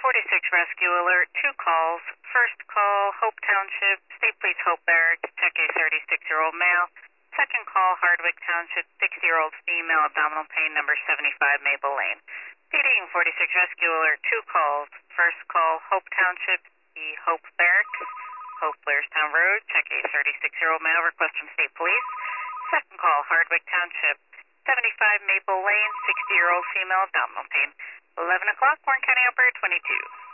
46 rescue alert, 2 calls. First call, Hope Township, State Police Hope Barracks, check a 36-year-old male. Second call, Hardwick Township, 60-year-old female, abdominal pain, number 75 Maple Lane. PD 46 rescue alert, 2 calls. First call, Hope Township, the Hope Barracks, Hope Blairstown Road, check a 36-year-old male, request from State Police. Second call, Hardwick Township, 75 Maple Lane, 60-year-old female, abdominal pain. 11 o'clock, Warren County Operator 22.